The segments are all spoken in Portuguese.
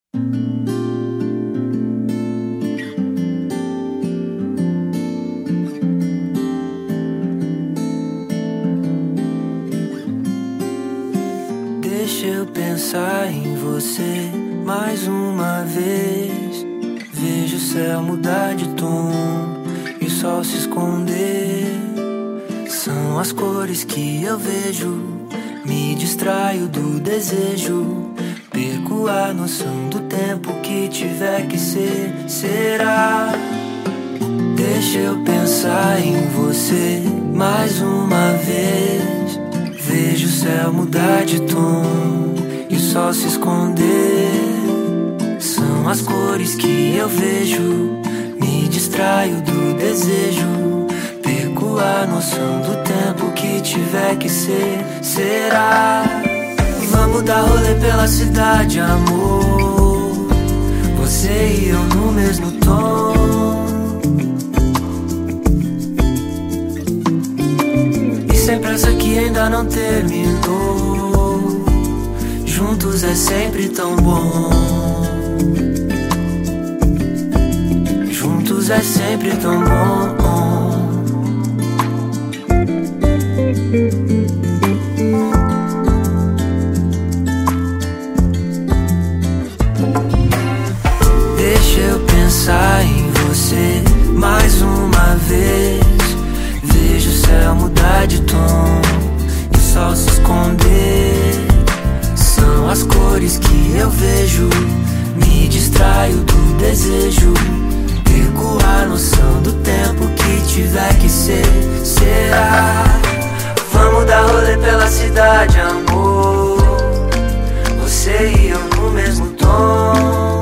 Deixa eu pensar em você mais uma vez. Vejo o céu mudar de tom e o sol se esconder. São as cores que eu vejo, me distraio do desejo. Perco a noção do tempo que tiver que ser. Será? Deixa eu pensar em você mais uma vez. Vejo o céu mudar de tom e o sol se esconder. São as cores que eu vejo, me distraio do desejo. Perco a noção do tempo que tiver que ser. Será? Vamos dar rolê pela cidade, amor. Você e eu no mesmo tom. E sem pressa que ainda não terminou. Juntos é sempre tão bom. Juntos é sempre tão bom. Deixa eu pensar em você mais uma vez. Vejo o céu mudar de tom e o sol se esconder. São as cores que eu vejo, me distraio do desejo. Perco a noção do tempo que tiver que ser. Será? Vamos dar rolê pela cidade, amor. Você e eu no mesmo tom.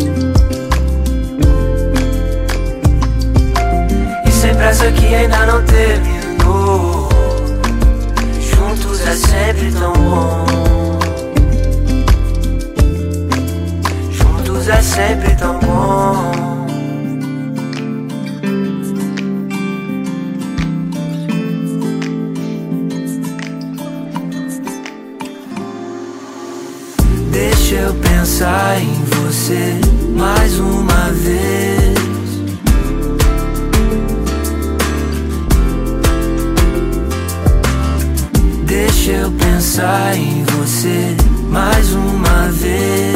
E sem pressa que ainda não terminou. Juntos é sempre tão bom. Juntos é sempre tão bom. Deixa eu pensar em você mais uma vez. Deixa eu pensar em você mais uma vez.